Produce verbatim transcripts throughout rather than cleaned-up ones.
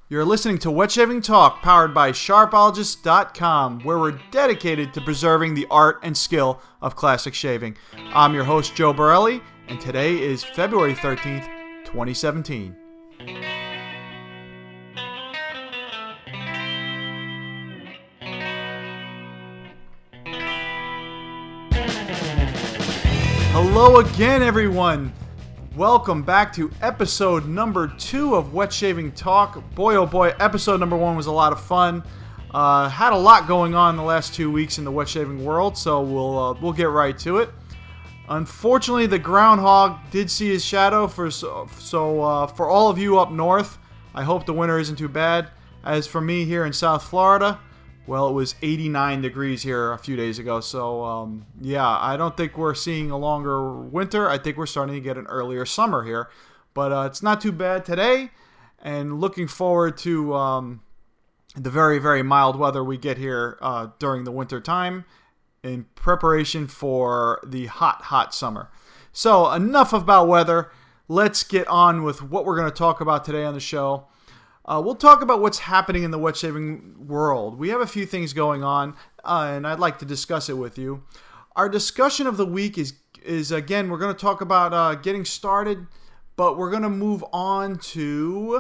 You're listening to Wet Shaving Talk, powered by Sharpologist dot com, where we're dedicated to preserving the art and skill of classic shaving. I'm your host, Joe Borelli, and today is February thirteenth, twenty seventeen. Hello again, everyone. Welcome back to episode number two of Wet Shaving Talk. Boy, oh boy, episode number one was a lot of fun. Uh, had a lot going on the last two weeks in the wet shaving world, so we'll uh, we'll get right to it. Unfortunately, the groundhog did see his shadow. For so, so uh, for all of you up north, I hope the winter isn't too bad. As for me here in South Florida, well, it was eighty-nine degrees here a few days ago, so um, yeah, I don't think we're seeing a longer winter. I think we're starting to get an earlier summer here, but uh, it's not too bad today, and looking forward to um, the very, very mild weather we get here uh, during the winter time in preparation for the hot, hot summer. So enough about weather. Let's get on with what we're going to talk about today on the show. Uh, we'll talk about what's happening in the wet shaving world. We have a few things going on, uh, and I'd like to discuss it with you. Our discussion of the week is, is again, we're going to talk about uh, getting started, but we're going to move on to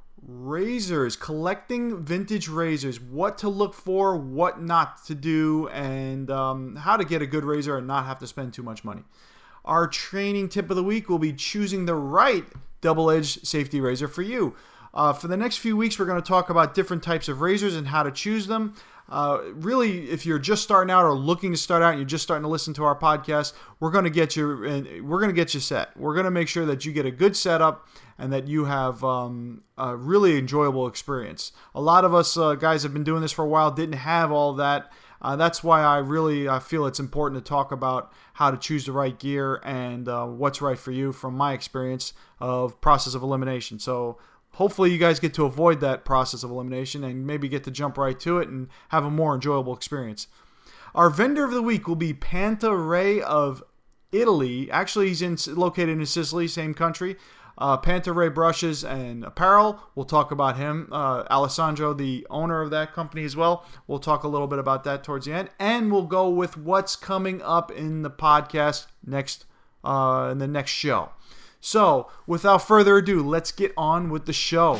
razors, collecting vintage razors, what to look for, what not to do, and um, how to get a good razor and not have to spend too much money. Our training tip of the week will be choosing the right double-edged safety razor for you. Uh, for the next few weeks, we're going to talk about different types of razors and how to choose them. Uh, really, if you're just starting out or looking to start out and you're just starting to listen to our podcast, we're going to get you. We're going to get you set. We're going to make sure that you get a good setup and that you have um, a really enjoyable experience. A lot of us uh, guys have been doing this for a while, didn't have all that. Uh, that's why I really uh, feel it's important to talk about how to choose the right gear and uh, what's right for you from my experience of process of elimination. So hopefully you guys get to avoid that process of elimination and maybe get to jump right to it and have a more enjoyable experience. Our vendor of the week will be Panta-Rey of Italy. Actually, he's in, located in Sicily, same country. Uh, Panta-Rey Brushes and Apparel. We'll talk about him. Uh, Alessandro, the owner of that company as well. We'll talk a little bit about that towards the end. And we'll go with what's coming up in the podcast next, uh, in the next show. So, without further ado, let's get on with the show.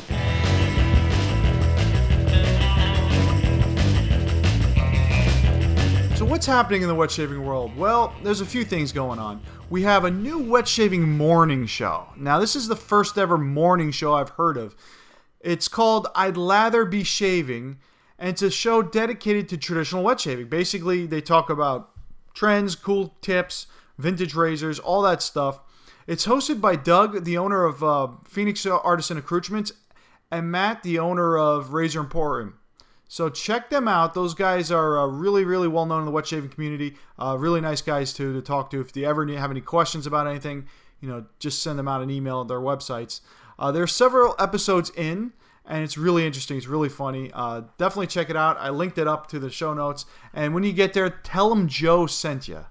So what's happening in the wet shaving world? Well, there's a few things going on. We have a new wet shaving morning show. Now, this is the first ever morning show I've heard of. It's called I'd Lather Be Shaving, and it's a show dedicated to traditional wet shaving. Basically, they talk about trends, cool tips, vintage razors, all that stuff. It's hosted by Doug, the owner of uh, Phoenix Artisan Accoutrements, and Matt, the owner of Razor Emporium. So check them out. Those guys are uh, really, really well known in the wet shaving community. Uh, really nice guys to, to talk to. If you ever have any questions about anything, you know, just send them out an email at their websites. Uh, there are several episodes in, and it's really interesting. It's really funny. Uh, definitely check it out. I linked it up to the show notes. And when you get there, tell them Joe sent you.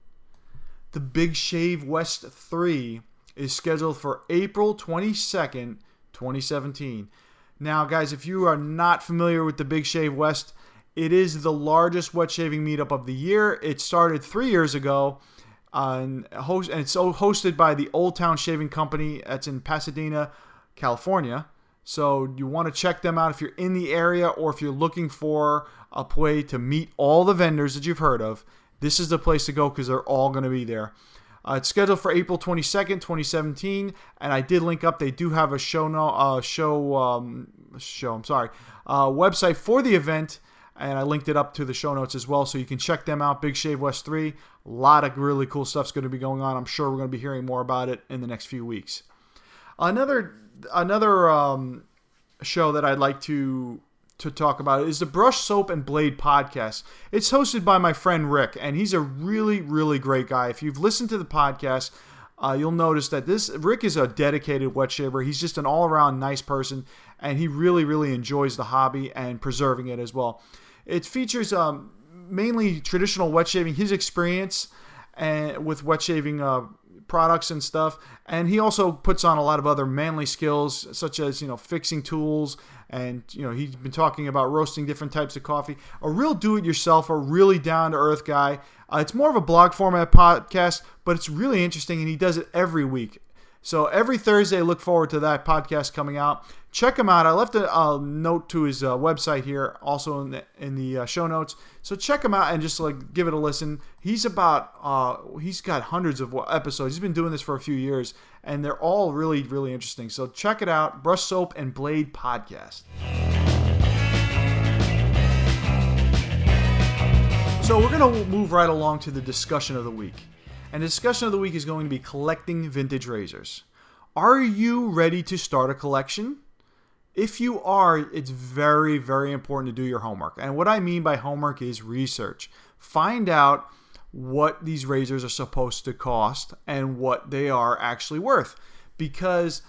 The Big Shave West three is scheduled for April twenty-second, twenty seventeen. Now, guys, if you are not familiar with the Big Shave West, it is the largest wet shaving meetup of the year. It started three years ago, uh, and, host, and it's hosted by the Old Town Shaving Company. That's in Pasadena, California. So you want to check them out if you're in the area or if you're looking for a way to meet all the vendors that you've heard of. This is the place to go because they're all going to be there. Uh, it's scheduled for April twenty-second, twenty seventeen, and I did link up. They do have a show, no, uh, show, um, show. I'm sorry, uh, website for the event, and I linked it up to the show notes as well, so you can check them out. Big Shave West three. A lot of really cool stuff's going to be going on. I'm sure we're going to be hearing more about it in the next few weeks. Another another um, show that I'd like to. to talk about it is the Brush, Soap, and Blade podcast. It's hosted by my friend Rick, and he's a really, really great guy. If you've listened to the podcast, uh, you'll notice that this Rick is a dedicated wet shaver. He's just an all-around nice person, and he really, really enjoys the hobby and preserving it as well. It features um, mainly traditional wet shaving, his experience and with wet shaving uh, products and stuff. And he also puts on a lot of other manly skills, such as, you know, fixing tools. And, you know, he's been talking about roasting different types of coffee. A real do-it-yourself, a really down-to-earth guy. Uh, it's more of a blog format podcast, but it's really interesting, and he does it every week. So every Thursday, look forward to that podcast coming out. Check him out. I left a, a note to his uh, website here, also in the, in the uh, show notes. So check him out and just like give it a listen. He's about uh, he's got hundreds of episodes. He's been doing this for a few years, and they're all really really interesting. So check it out. Brush Soap and Blade Podcast. So we're gonna move right along to the discussion of the week. And the discussion of the week is going to be collecting vintage razors. Are you ready to start a collection? If you are, it's very, very important to do your homework. And what I mean by homework is research. Find out what these razors are supposed to cost and what they are actually worth. Because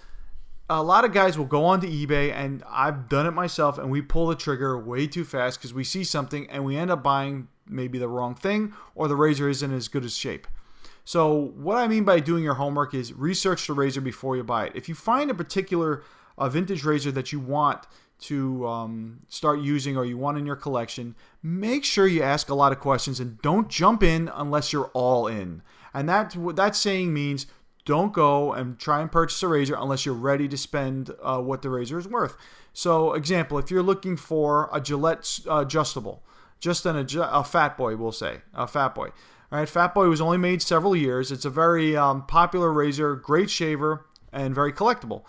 a lot of guys will go onto eBay, and I've done it myself, and we pull the trigger way too fast because we see something and we end up buying maybe the wrong thing, or the razor isn't as good as shape. So what I mean by doing your homework is research the razor before you buy it. If you find a particular uh, vintage razor that you want to um, start using or you want in your collection, make sure you ask a lot of questions and don't jump in unless you're all in. And that, that saying means don't go and try and purchase a razor unless you're ready to spend uh, what the razor is worth. So example, if you're looking for a Gillette uh, adjustable, just an, a Fat Boy, we'll say, a Fat Boy. All right, Fat Boy was only made several years. It's a very um, popular razor, great shaver, and very collectible.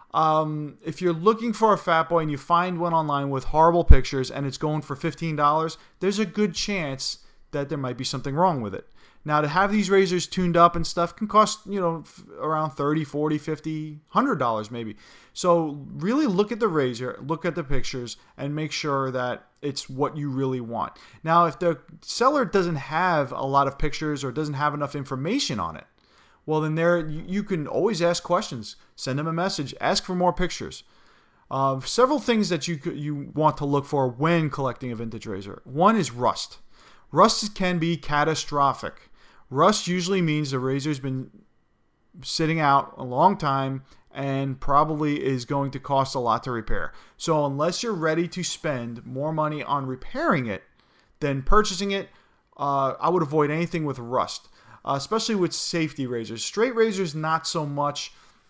Um, if you're looking for a Fat Boy and you find one online with horrible pictures and it's going for fifteen dollars, there's a good chance that there might be something wrong with it. Now, to have these razors tuned up and stuff can cost, you know, around thirty, forty, fifty, one hundred dollars maybe. So really look at the razor, look at the pictures, and make sure that it's what you really want. Now, if the seller doesn't have a lot of pictures or doesn't have enough information on it, well, then there you can always ask questions. Send them a message. Ask for more pictures. Uh, several things that you you want to look for when collecting a vintage razor. One is rust. Rust can be catastrophic. Rust usually means the razor's been sitting out a long time and probably is going to cost a lot to repair. So unless you're ready to spend more money on repairing it than purchasing it, uh, I would avoid anything with rust, uh, especially with safety razors. Straight razors, not so much.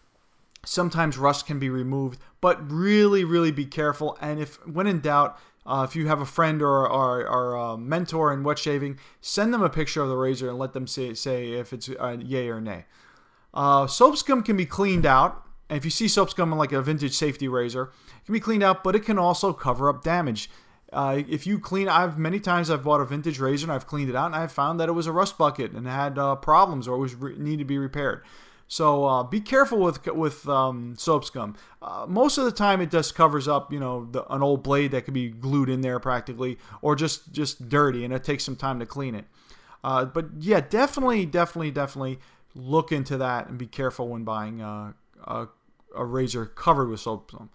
Sometimes rust can be removed, but really, really be careful. And if, when in doubt, Uh, if you have a friend or, or, or a mentor in wet shaving, send them a picture of the razor and let them say, say if it's uh, yay or nay. Uh, soap scum can be cleaned out. And if you see soap scum in like a vintage safety razor, it can be cleaned out, but it can also cover up damage. Uh, if you clean, I've many times I've bought a vintage razor and I've cleaned it out and I've found that it was a rust bucket and had uh, problems or was re- needed to be repaired. So uh, be careful with with um, soap scum. Uh, most of the time, it just covers up, you know, the, an old blade that could be glued in there practically, or just just dirty, and it takes some time to clean it. Uh, but yeah, definitely, definitely, definitely look into that and be careful when buying uh, a, a razor covered with soap scum.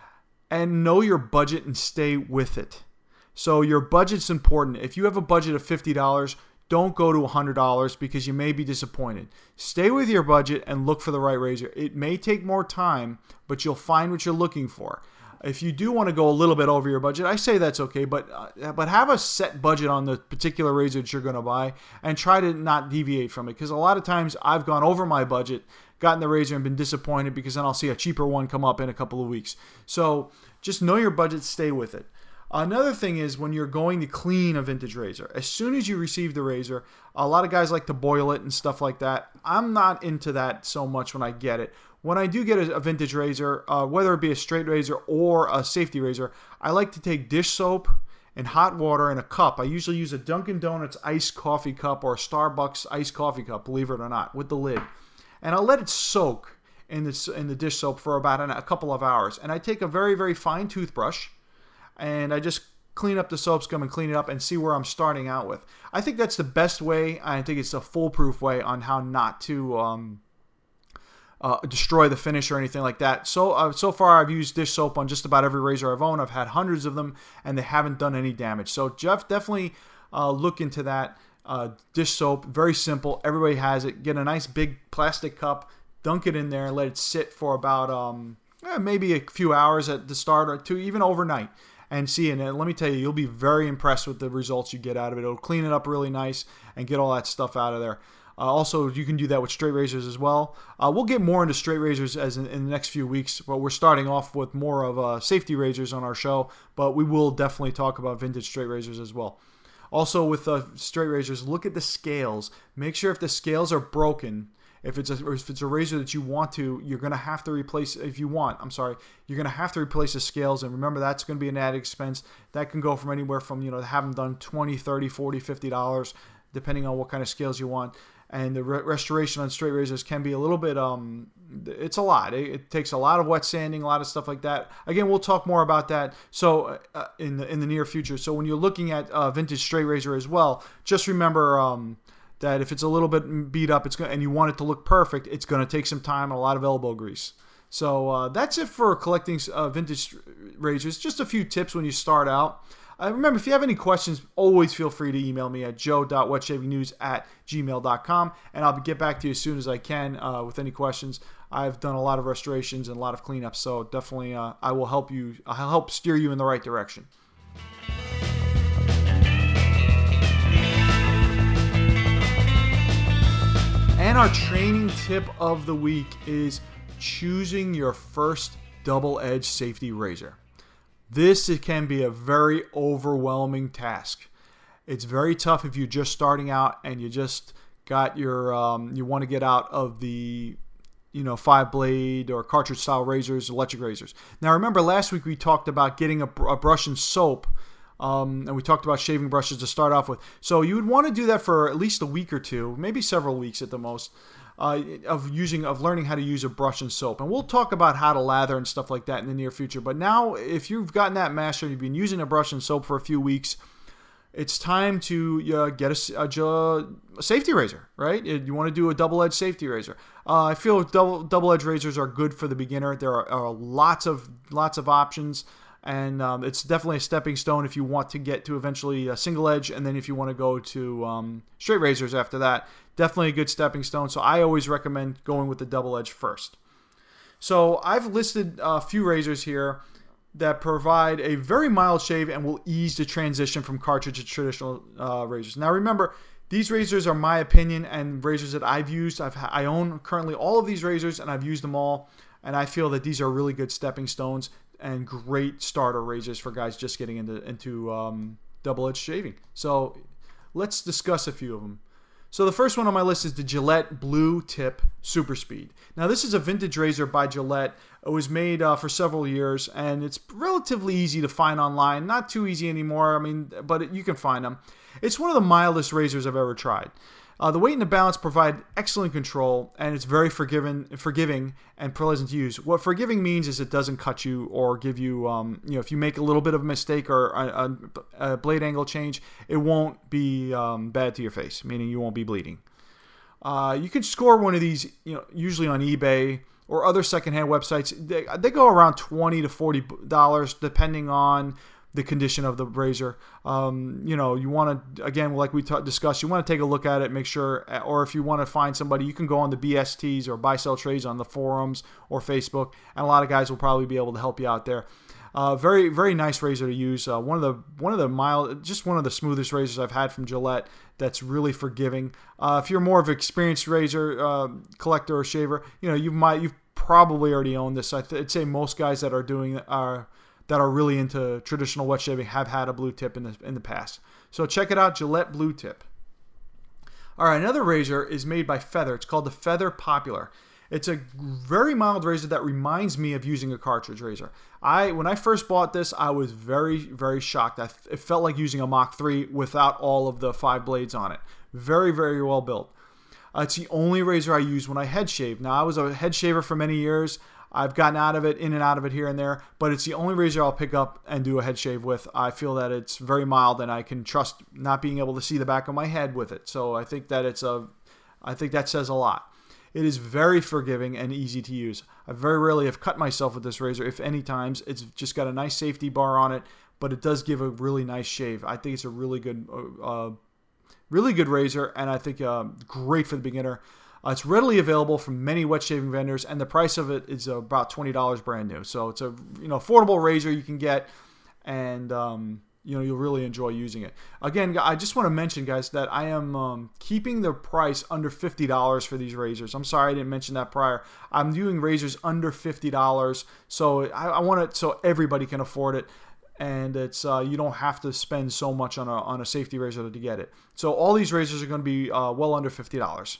And know your budget and stay with it. So your budget's important. If you have a budget of fifty dollars. Don't go to one hundred dollars because you may be disappointed. Stay with your budget and look for the right razor. It may take more time, but you'll find what you're looking for. If you do want to go a little bit over your budget, I say that's okay, but uh, but have a set budget on the particular razor that you're going to buy and try to not deviate from it, because a lot of times I've gone over my budget, gotten the razor and been disappointed because then I'll see a cheaper one come up in a couple of weeks. So just know your budget, stay with it. Another thing is when you're going to clean a vintage razor. As soon as you receive the razor, a lot of guys like to boil it and stuff like that. I'm not into that so much when I get it. When I do get a, a vintage razor, uh, whether it be a straight razor or a safety razor, I like to take dish soap and hot water in a cup. I usually use a Dunkin' Donuts iced coffee cup or a Starbucks iced coffee cup, believe it or not, with the lid. And I'll let it soak in, this, in the dish soap for about an, a couple of hours. And I take a very, very fine toothbrush, and I just clean up the soap scum and clean it up and see where I'm starting out with. I think that's the best way. I think it's a foolproof way on how not to um, uh, destroy the finish or anything like that. So uh, so far, I've used dish soap on just about every razor I've owned. I've had hundreds of them, and they haven't done any damage. So Jeff, definitely uh, look into that. uh, dish soap. Very simple. Everybody has it. Get a nice big plastic cup, dunk it in there, and let it sit for about um, eh, maybe a few hours at the start or two, even overnight. And see, and let me tell you, you'll be very impressed with the results you get out of it. It'll clean it up really nice and get all that stuff out of there. Uh, also, you can do that with straight razors as well. Uh, we'll get more into straight razors as in, in the next few weeks, but we're starting off with more of uh, safety razors on our show, but we will definitely talk about vintage straight razors as well. Also, with uh, straight razors, look at the scales. Make sure if the scales are broken, if it's a, or if it's a razor that you want to, you're going to have to replace, if you want, I'm sorry, you're going to have to replace the scales. And remember, that's going to be an added expense. That can go from anywhere from, you know, have them done twenty, thirty, forty, fifty dollars, depending on what kind of scales you want. And the re- restoration on straight razors can be a little bit, um, it's a lot. It, it takes a lot of wet sanding, a lot of stuff like that. Again, we'll talk more about that so uh, in, the, in the near future. So when you're looking at uh, vintage straight razor as well, just remember um, that if it's a little bit beat up, it's gonna, and you want it to look perfect, it's going to take some time and a lot of elbow grease. So uh, that's it for collecting uh, vintage razors. Just a few tips when you start out. Uh, remember, if you have any questions, always feel free to email me at joe dot wetshavingnews at gmail dot com, and I'll get back to you as soon as I can uh, with any questions. I've done a lot of restorations and a lot of cleanups, so definitely uh, I will help you. I'll help steer you in the right direction. And our training tip of the week is choosing your first double-edged safety razor. This can be a very overwhelming task. It's very tough if you're just starting out and you just got your, um, you want to get out of the, you know, five blade or cartridge style razors, electric razors. Now remember, last week we talked about getting a, a brush and soap. Um, and we talked about shaving brushes to start off with. So you would want to do that for at least a week or two, maybe several weeks at the most, uh, of using, of learning how to use a brush and soap. And we'll talk about how to lather and stuff like that in the near future. But now, if you've gotten that master, you've been using a brush and soap for a few weeks, it's time to uh, get a, a, a safety razor, right? You want to do a double-edged safety razor. Uh, I feel double double-edged razors are good for the beginner. There are, are lots of lots of options. And um, it's definitely a stepping stone if you want to get to eventually a single edge, and then if you want to go to um, straight razors after that, definitely a good stepping stone. So I always recommend going with the double edge first. So I've listed a few razors here that provide a very mild shave and will ease the transition from cartridge to traditional uh, razors. Now remember, these razors are my opinion and razors that I've used. I've, I own currently all of these razors, and I've used them all, and I feel that these are really good stepping stones and great starter razors for guys just getting into into um, double-edged shaving. So let's discuss a few of them. So the first one on my list is the Gillette Blue Tip Super Speed. Now this is a vintage razor by Gillette. It was made uh, for several years, and it's relatively easy to find online. Not too easy anymore, I mean, but it, you can find them. It's one of the mildest razors I've ever tried. Uh, the weight and the balance provide excellent control, and it's very forgiving, forgiving and pleasant to use. What forgiving means is it doesn't cut you or give you, um, you know, if you make a little bit of a mistake or a, a, a blade angle change, it won't be um, bad to your face, meaning you won't be bleeding. Uh, you can score one of these, you know, usually on eBay or other secondhand websites. They, they go around twenty to forty dollars depending on the condition of the razor. Um, you know, you want to, again, like we discussed, you want to take a look at it, make sure, or if you want to find somebody, you can go on the B S Ts or Buy Sell Trades on the forums or Facebook, and a lot of guys will probably be able to help you out there. Uh, very, very nice razor to use. Uh, one of the, one of the mild, just one of the smoothest razors I've had from Gillette. That's really forgiving. Uh, if you're more of an experienced razor uh, collector or shaver, you know, you might, you've probably already owned this. I'd, I'd say most guys that are doing are. that are really into traditional wet shaving have had a blue tip in the, in the past. So check it out, Gillette Blue Tip. All right, another razor is made by Feather. It's called the Feather Popular. It's a very mild razor that reminds me of using a cartridge razor. I When I first bought this, I was very, very shocked. I, it felt like using a Mach three without all of the five blades on it. Very, very well built. Uh, it's the only razor I use when I head shave. Now, I was a head shaver for many years. I've gotten out of it, in and out of it here and there, but it's the only razor I'll pick up and do a head shave with. I feel that it's very mild, and I can trust not being able to see the back of my head with it. So I think that it's a, I think that says a lot. It is very forgiving and easy to use. I very rarely have cut myself with this razor, if any times. It's just got a nice safety bar on it, but it does give a really nice shave. I think it's a really good, uh, really good razor, and I think uh, great for the beginner. Uh, it's readily available from many wet shaving vendors, and the price of it is about twenty dollars brand new. So it's a you know affordable razor you can get, and um, you know you'll really enjoy using it. Again, I just want to mention, guys, that I am um, keeping the price under fifty dollars for these razors. I'm sorry I didn't mention that prior. I'm doing razors under fifty dollars, so I, I want it so everybody can afford it. And it's uh, you don't have to spend so much on a on a safety razor to get it. So all these razors are going to be uh, well under fifty dollars.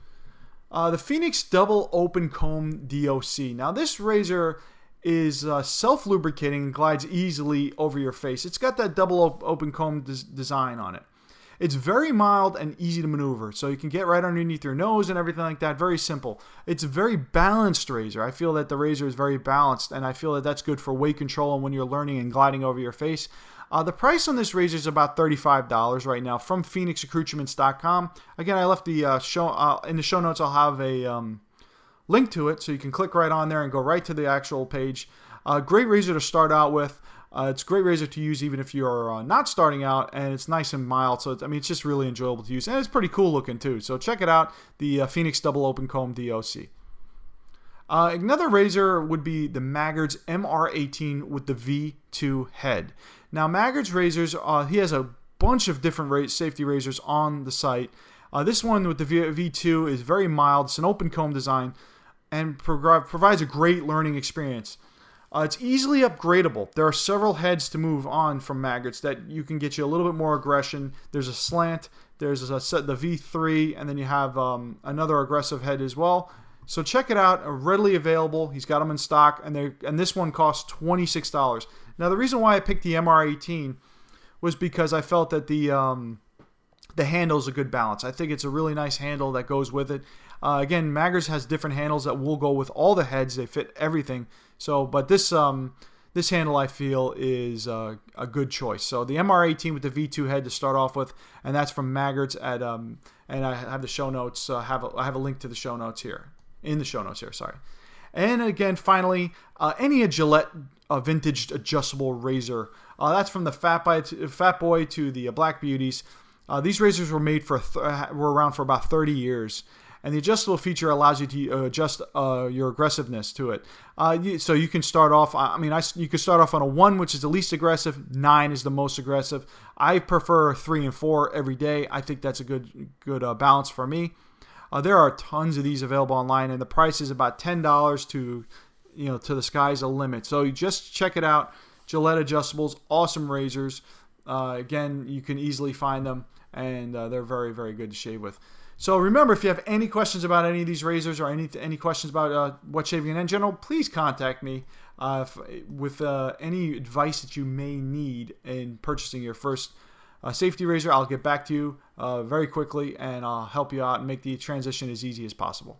Uh, the Phoenix Double Open Comb D O C. Now this razor is uh, self-lubricating and glides easily over your face. It's got that double op open comb des design on it. It's very mild and easy to maneuver, so you can get right underneath your nose and everything like that. Very simple. It's a very balanced razor. I feel that the razor is very balanced, and I feel that that's good for weight control and when you're learning and gliding over your face. Uh, the price on this razor is about thirty-five dollars right now from Phoenix Accoutrements dot com. Again, I left the uh, show uh, in the show notes. I'll have a um, link to it, so you can click right on there and go right to the actual page. Uh, great razor to start out with. Uh, it's a great razor to use even if you're uh, not starting out, and it's nice and mild. So it's, I mean, it's just really enjoyable to use, and it's pretty cool looking too. So check it out, the uh, Phoenix Double Open Comb D O C. Uh, another razor would be the Maggard's M R eighteen with the V two head. Now Maggard's razors, uh, he has a bunch of different ra safety razors on the site. Uh, this one with the V two is very mild. It's an open comb design and pro provides a great learning experience. Uh, it's easily upgradable. There are several heads to move on from Maggard's that you can get you a little bit more aggression. There's a slant, there's a set, the V three, and then you have um, another aggressive head as well. So check it out. Uh, readily available. He's got them in stock, and they and this one costs twenty-six dollars. Now the reason why I picked the M R eighteen was because I felt that the um, the handle is a good balance. I think it's a really nice handle that goes with it. Uh, again, Maggard's has different handles that will go with all the heads. They fit everything. So, but this um, this handle I feel is uh, a good choice. So the M R eighteen with the V two head to start off with, and that's from Maggard's at um, and I have the show notes. Uh, have a, I have a link to the show notes here in the show notes here. Sorry. And again, finally, uh, any a Gillette uh, vintage adjustable razor. Uh, that's from the Fat Boy to, Fat Boy to the uh, Black Beauties. Uh, these razors were made for th were around for about thirty years. And the adjustable feature allows you to uh, adjust uh, your aggressiveness to it. Uh, you, so you can start off, I mean, I, you can start off on a one, which is the least aggressive. nine is the most aggressive. I prefer three and four every day. I think that's a good good uh, balance for me. Uh, there are tons of these available online, and the price is about ten dollars to, you know, to the sky's the limit. So you just check it out. Gillette Adjustables, awesome razors. Uh, again, you can easily find them, and uh, they're very, very good to shave with. So remember, if you have any questions about any of these razors or any any questions about uh, wet shaving in general, please contact me uh, if, with uh, any advice that you may need in purchasing your first uh, safety razor. I'll get back to you uh, very quickly, and I'll help you out and make the transition as easy as possible.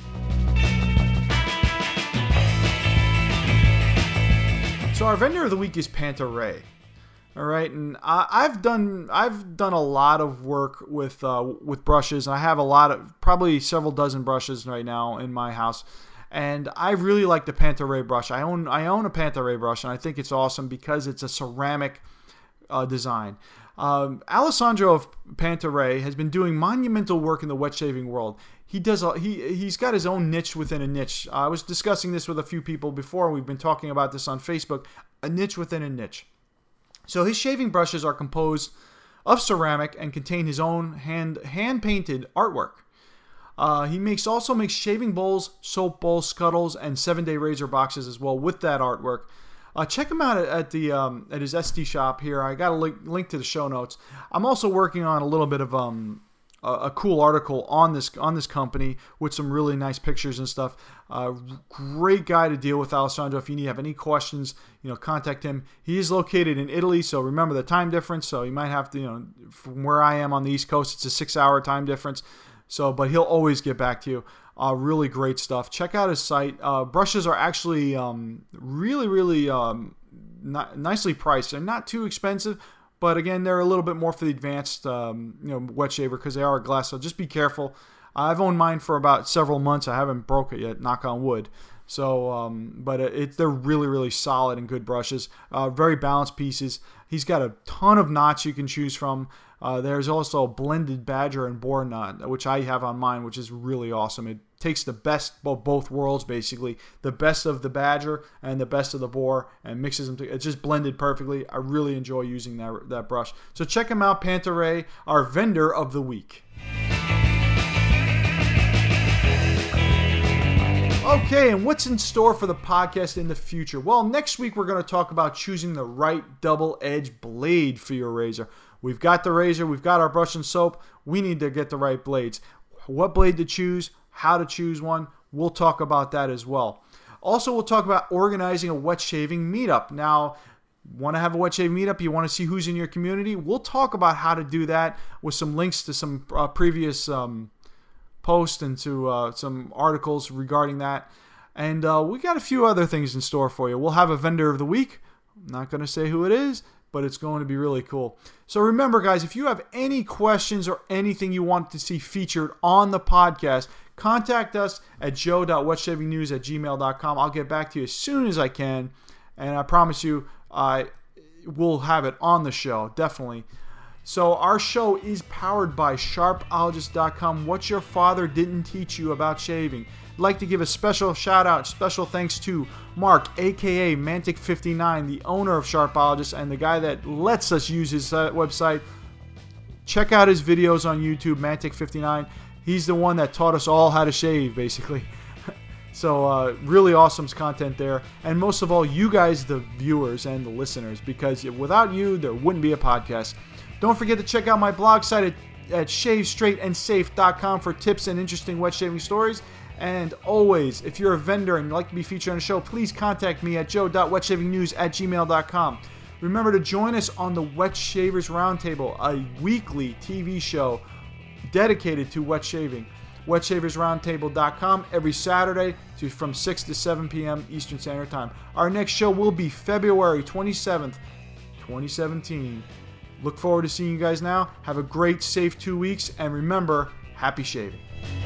So our vendor of the week is Panta-Rae. All right, and I, I've done I've done a lot of work with uh, with brushes. I have a lot of probably several dozen brushes right now in my house, and I really like the Panta-Rae brush. I own I own a Panta-Rae brush, and I think it's awesome because it's a ceramic uh, design. Um, Alessandro of Panta-Rae has been doing monumental work in the wet shaving world. He does a, he he's got his own niche within a niche. I was discussing this with a few people before. We've been talking about this on Facebook. A niche within a niche. So his shaving brushes are composed of ceramic and contain his own hand hand painted artwork. Uh, he makes also makes shaving bowls, soap bowls, scuttles, and seven day razor boxes as well with that artwork. Uh, check him out at, at the um, at his Etsy shop here. I got a link, link to the show notes. I'm also working on a little bit of um, a, a cool article on this on this company with some really nice pictures and stuff. Uh, great guy to deal with, Alessandro. If you have any questions, you know, contact him. He is located in Italy, so remember the time difference. So you might have to, you know, from where I am on the East Coast, it's a six-hour time difference. So, but he'll always get back to you. Uh, really great stuff. Check out his site. Uh, brushes are actually um, really, really um, nicely priced. They're not too expensive, but again, they're a little bit more for the advanced, um, you know, wet shaver because they are glass. So just be careful. I've owned mine for about several months. I haven't broke it yet, knock on wood. So, um, but it, they're really, really solid and good brushes. Uh, very balanced pieces. He's got a ton of knots you can choose from. Uh, there's also a blended Badger and Boar knot, which I have on mine, which is really awesome. It takes the best of both worlds, basically. The best of the Badger and the best of the Boar, and mixes them together. It's just blended perfectly. I really enjoy using that, that brush. So check him out, Pantaray, our vendor of the week. Okay, and what's in store for the podcast in the future? Well, next week we're going to talk about choosing the right double-edged blade for your razor. We've got the razor, we've got our brush and soap. We need to get the right blades. What blade to choose, how to choose one, we'll talk about that as well. Also, we'll talk about organizing a wet shaving meetup. Now, want to have a wet shaving meetup? You want to see who's in your community? We'll talk about how to do that with some links to some uh, previous um, post and to uh, some articles regarding that. And uh, we got a few other things in store for you. We'll have a vendor of the week. I'm not going to say who it is, but it's going to be really cool. So remember, guys, if you have any questions or anything you want to see featured on the podcast, contact us at joe dot wet shaving news at gmail dot com. I'll get back to you as soon as I can, and I promise you I will have it on the show, definitely. So our show is powered by sharp ologist dot com. What your father didn't teach you about shaving. I'd like to give a special shout out, special thanks to Mark, aka Mantic fifty-nine, the owner of Sharpologist and the guy that lets us use his uh, website. Check out his videos on YouTube, Mantic fifty-nine. He's the one that taught us all how to shave, basically. So uh, really awesome content there. And most of all, you guys, the viewers and the listeners, because without you, there wouldn't be a podcast. Don't forget to check out my blog site at, at shave straight and safe dot com for tips and interesting wet shaving stories. And always, if you're a vendor and you'd like to be featured on the show, please contact me at joe dot wet shaving news at gmail dot com. Remember to join us on the Wet Shavers Roundtable, a weekly T V show dedicated to wet shaving. wet shavers roundtable dot com every Saturday to, from six to seven p.m. Eastern Standard Time. Our next show will be February twenty-seventh, twenty seventeen. Look forward to seeing you guys now. Have a great, safe two weeks. And remember, happy shaving.